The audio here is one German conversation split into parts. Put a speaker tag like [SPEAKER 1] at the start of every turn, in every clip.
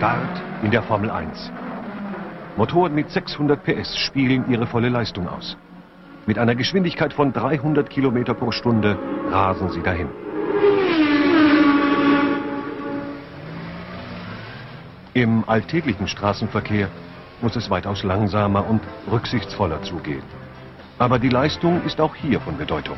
[SPEAKER 1] Start in der Formel 1. Motoren mit 600 PS spielen ihre volle Leistung aus. Mit einer Geschwindigkeit von 300 Kilometer pro Stunde rasen sie dahin. Im alltäglichen Straßenverkehr muss es weitaus langsamer und rücksichtsvoller zugehen. Aber die Leistung ist auch hier von Bedeutung.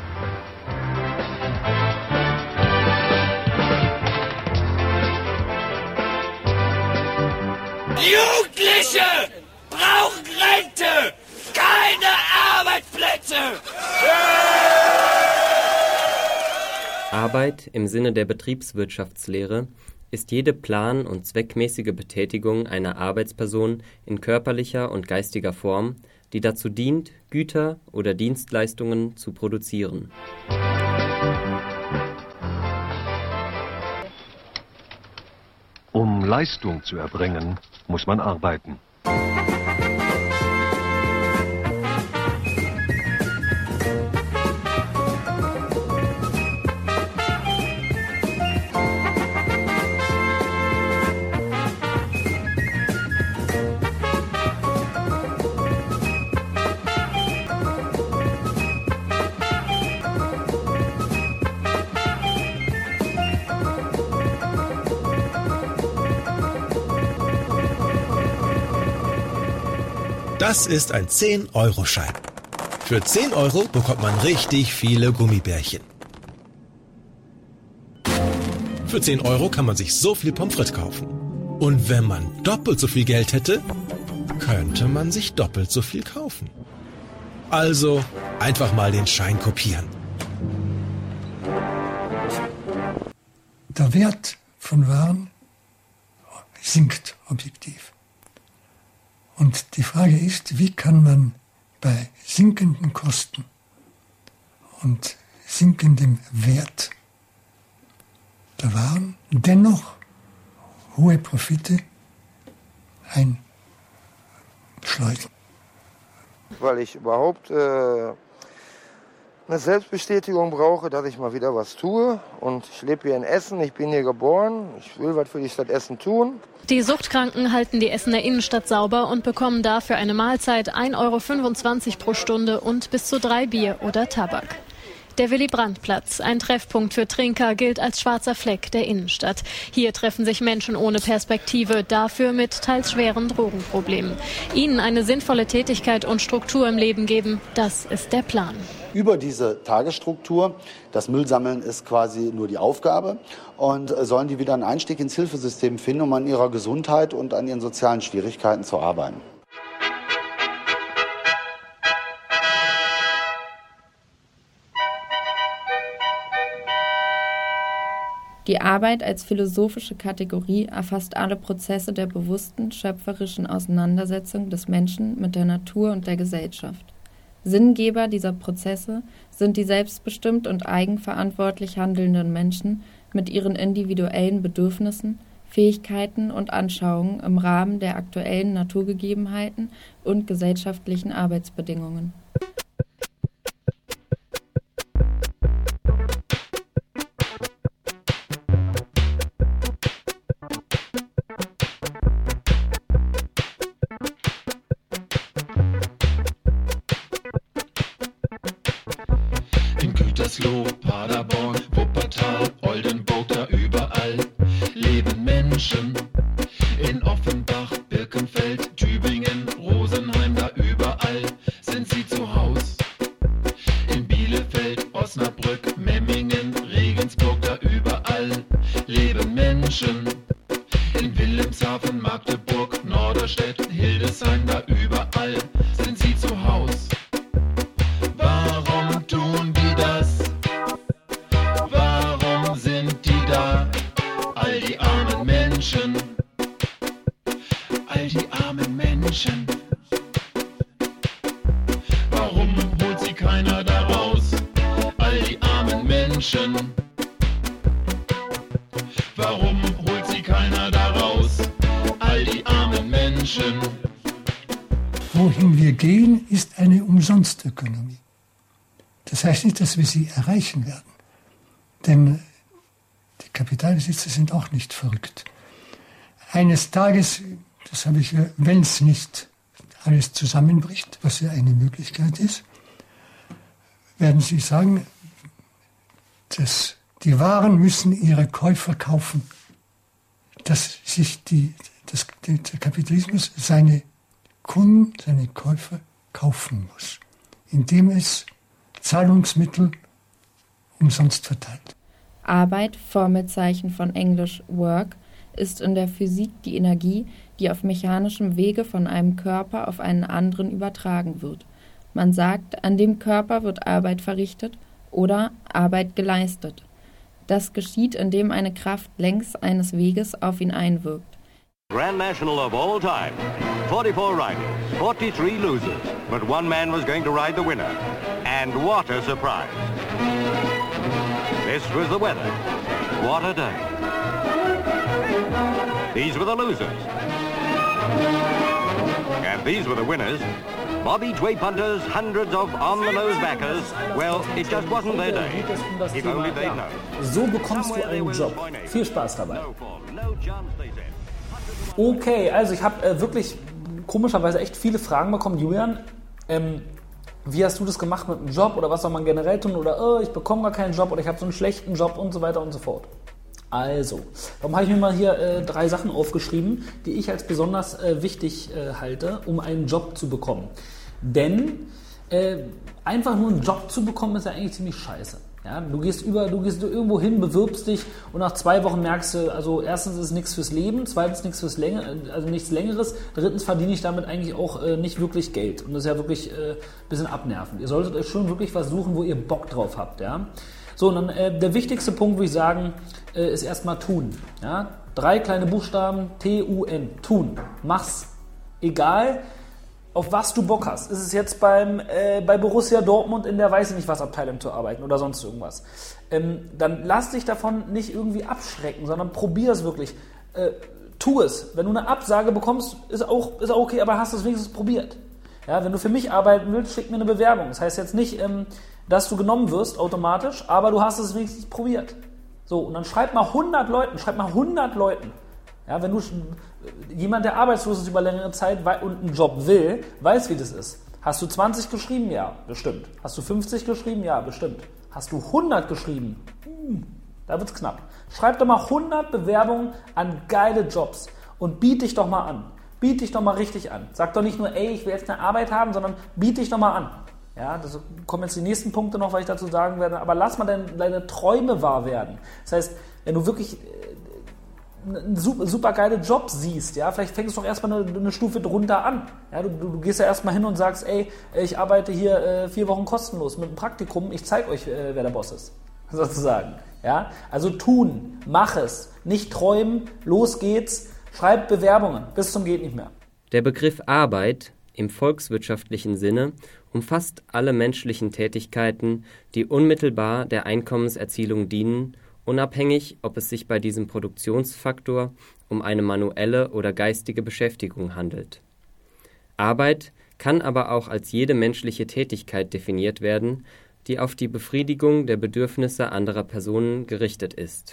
[SPEAKER 2] Jugendliche brauchen Rente, keine Arbeitsplätze!
[SPEAKER 3] Arbeit im Sinne der Betriebswirtschaftslehre ist jede plan- und zweckmäßige Betätigung einer Arbeitsperson in körperlicher und geistiger Form, die dazu dient, Güter oder Dienstleistungen zu produzieren.
[SPEAKER 1] Um Leistung zu erbringen, muss man arbeiten.
[SPEAKER 4] Das ist ein 10-Euro-Schein. Für 10 Euro bekommt man richtig viele Gummibärchen. Für 10 Euro kann man sich so viel Pommes frites kaufen. Und wenn man doppelt so viel Geld hätte, könnte man sich doppelt so viel kaufen. Also einfach mal den Schein kopieren.
[SPEAKER 5] Der Wert von Waren sinkt objektiv. Und die Frage ist, wie kann man bei sinkenden Kosten und sinkendem Wert der Waren dennoch hohe Profite einschleusen.
[SPEAKER 6] Weil ich überhaupt eine Selbstbestätigung brauche, dass ich mal wieder was tue. Und ich lebe hier in Essen, ich bin hier geboren, ich will was für die Stadt Essen tun.
[SPEAKER 7] Die Suchtkranken halten die Essener Innenstadt sauber und bekommen dafür eine Mahlzeit 1,25 € pro Stunde und bis zu 3 Bier oder Tabak. Der Willy-Brandt-Platz, ein Treffpunkt für Trinker, gilt als schwarzer Fleck der Innenstadt. Hier treffen sich Menschen ohne Perspektive, dafür mit teils schweren Drogenproblemen. Ihnen eine sinnvolle Tätigkeit und Struktur im Leben geben, das ist der Plan.
[SPEAKER 8] Über diese Tagesstruktur, das Müllsammeln ist quasi nur die Aufgabe, und sollen die wieder einen Einstieg ins Hilfesystem finden, um an ihrer Gesundheit und an ihren sozialen Schwierigkeiten zu arbeiten.
[SPEAKER 9] Die Arbeit als philosophische Kategorie erfasst alle Prozesse der bewussten, schöpferischen Auseinandersetzung des Menschen mit der Natur und der Gesellschaft. Sinngeber dieser Prozesse sind die selbstbestimmt und eigenverantwortlich handelnden Menschen mit ihren individuellen Bedürfnissen, Fähigkeiten und Anschauungen im Rahmen der aktuellen Naturgegebenheiten und gesellschaftlichen Arbeitsbedingungen.
[SPEAKER 10] Gütersloh, Paderborn, Wuppertal, Oldenburg, da überall leben Menschen. In Offenbach, Birkenfeld, Tübingen, Rosenheim, da überall sind sie zu Haus. In Bielefeld, Osnabrück, Memmingen, Regensburg, da überall leben Menschen. In Wilhelmshaven, Magdeburg, Norderstedt, Hildesheim, da überall sind sie zu Haus. Warum tun die das? Warum sind die da? All die armen Menschen. All die armen Menschen. Warum holt sie keiner da raus? All die armen Menschen. Warum holt sie keiner da raus? All die armen Menschen.
[SPEAKER 5] Wohin wir gehen, ist eine Umsonstökonomie. Das heißt nicht, dass wir sie erreichen werden. Denn die Kapitalbesitzer sind auch nicht verrückt. eines Tages, das habe ich, wenn es nicht alles zusammenbricht, was ja eine Möglichkeit ist, werden Sie sagen, dass die Waren müssen ihre Käufer kaufen. Dass sich der Kapitalismus seine Kunden, seine Käufer kaufen muss, indem es Zahlungsmittel umsonst verteilt.
[SPEAKER 9] Arbeit, Formelzeichen von Englisch Work, ist in der Physik die Energie, die auf mechanischem Wege von einem Körper auf einen anderen übertragen wird. Man sagt, an dem Körper wird Arbeit verrichtet oder Arbeit geleistet. Das geschieht, indem eine Kraft längs eines Weges auf ihn einwirkt.
[SPEAKER 11] Grand National of all time. 44 riders, 43 losers. But one man was going to ride the winner. And what a surprise. This was the weather. What a day. These were the losers. And these were the winners. Bobby Tway punters, hundreds of on-the-nose backers. Well, it just wasn't their day. If only they'd known.
[SPEAKER 12] So bekommst du einen Job. Viel Spaß dabei. Okay, also ich habe wirklich komischerweise echt viele Fragen bekommen. Julian, wie hast du das gemacht mit dem Job oder was soll man generell tun oder ich bekomme gar keinen Job oder ich habe so einen schlechten Job und so weiter und so fort. Also, darum habe ich mir mal hier 3 Sachen aufgeschrieben, die ich als besonders wichtig halte, um einen Job zu bekommen. Denn einfach nur einen Job zu bekommen, ist ja eigentlich ziemlich scheiße. Ja, du gehst irgendwo hin, bewirbst dich und nach 2 Wochen merkst du, also erstens ist es nichts fürs Leben, zweitens nichts Längeres, drittens verdiene ich damit eigentlich auch nicht wirklich Geld. Und das ist ja wirklich ein bisschen abnervend. Ihr solltet euch schon wirklich was suchen, wo ihr Bock drauf habt. Ja? So, und dann der wichtigste Punkt, würde ich sagen, ist erstmal tun. Ja? 3 kleine Buchstaben, T-U-N, tun. Mach's. Egal, auf was du Bock hast. Ist es jetzt bei Borussia Dortmund in der weiß ich nicht was Abteilung zu arbeiten oder sonst irgendwas. Dann lass dich davon nicht irgendwie abschrecken, sondern probier es wirklich. Tu es. Wenn du eine Absage bekommst, ist auch okay, aber hast es wenigstens probiert. Ja, wenn du für mich arbeiten willst, schick mir eine Bewerbung. Das heißt jetzt nicht, dass du genommen wirst automatisch, aber du hast es wenigstens probiert. So, und dann schreib mal 100 Leuten. Ja, wenn du jemand, der arbeitslos ist über längere Zeit und einen Job will, weiß, wie das ist. Hast du 20 geschrieben? Ja, bestimmt. Hast du 50 geschrieben? Ja, bestimmt. Hast du 100 geschrieben? Da wird's knapp. Schreib doch mal 100 Bewerbungen an geile Jobs und biet dich doch mal an. Biet dich doch mal richtig an. Sag doch nicht nur, ich will jetzt eine Arbeit haben, sondern biet dich doch mal an. Ja, das kommen jetzt die nächsten Punkte noch, was ich dazu sagen werde. Aber lass mal deine Träume wahr werden. Das heißt, wenn du wirklich einen super geile Job siehst, ja, vielleicht fängst du doch erstmal eine Stufe drunter an. Ja, du gehst ja erstmal hin und sagst, ich arbeite hier 4 Wochen kostenlos mit einem Praktikum, ich zeige euch, wer der Boss ist, sozusagen. Ja, also tun, mach es, nicht träumen, los geht's, schreib Bewerbungen, bis zum geht nicht mehr.
[SPEAKER 3] Der Begriff Arbeit im volkswirtschaftlichen Sinne umfasst alle menschlichen Tätigkeiten, die unmittelbar der Einkommenserzielung dienen, unabhängig, ob es sich bei diesem Produktionsfaktor um eine manuelle oder geistige Beschäftigung handelt. Arbeit kann aber auch als jede menschliche Tätigkeit definiert werden, die auf die Befriedigung der Bedürfnisse anderer Personen gerichtet ist.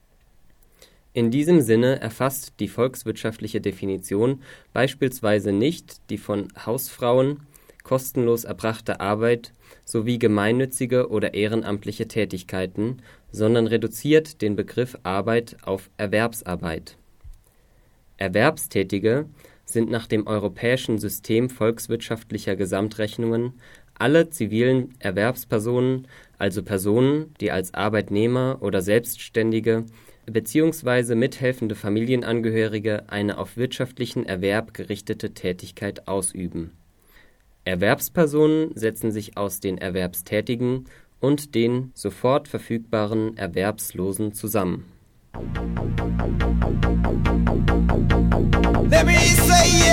[SPEAKER 3] In diesem Sinne erfasst die volkswirtschaftliche Definition beispielsweise nicht die von Hausfrauen kostenlos erbrachte Arbeit sowie gemeinnützige oder ehrenamtliche Tätigkeiten, sondern reduziert den Begriff Arbeit auf Erwerbsarbeit. Erwerbstätige sind nach dem europäischen System volkswirtschaftlicher Gesamtrechnungen alle zivilen Erwerbspersonen, also Personen, die als Arbeitnehmer oder Selbstständige bzw. mithelfende Familienangehörige eine auf wirtschaftlichen Erwerb gerichtete Tätigkeit ausüben. Erwerbspersonen setzen sich aus den Erwerbstätigen und den sofort verfügbaren Erwerbslosen zusammen.
[SPEAKER 2] Let me say